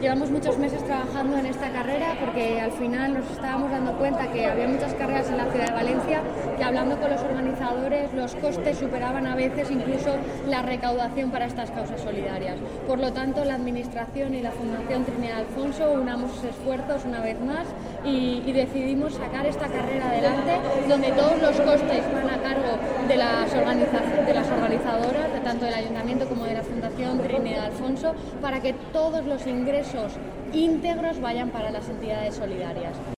Llevamos muchos meses trabajando en esta carrera porque al final nos estábamos dando cuenta que había muchas carreras en la ciudad de Valencia que, hablando con los organizadores, los costes superaban a veces incluso la recaudación para estas causas solidarias. Por lo tanto, la Administración y la Fundación Trinidad Alfonso unamos esfuerzos una vez más y decidimos sacar esta carrera adelante, donde todos los costes van a cargo de las organizadoras, de tanto del Ayuntamiento como de la Fundación Trinidad Alfonso, para que todos los ingresos íntegros vayan para las entidades solidarias.